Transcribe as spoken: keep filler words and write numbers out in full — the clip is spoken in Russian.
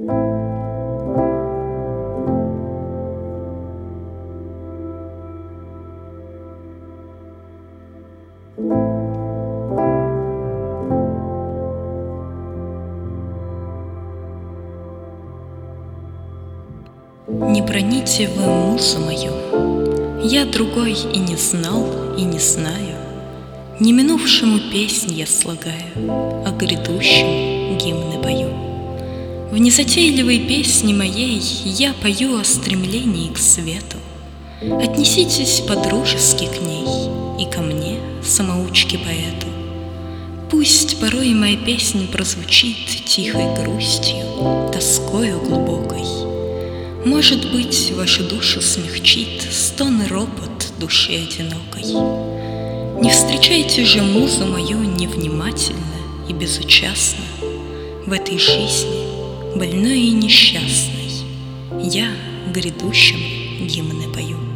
Не броните вы музу мою, я другой и не знал, и не знаю. Не минувшему песнь я слагаю, а грядущему гимны пою. В незатейливой песне моей я пою о стремлении к свету. Отнеситесь по-дружески к ней и ко мне, самоучке-поэту. Пусть порой моя песня прозвучит тихой грустью, тоскою глубокой. Может быть, вашу душу смягчит стон и ропот души одинокой. Не встречайте же музу мою невнимательно и безучастно. В этой жизни, больной и несчастной, я грядущему гимны пою.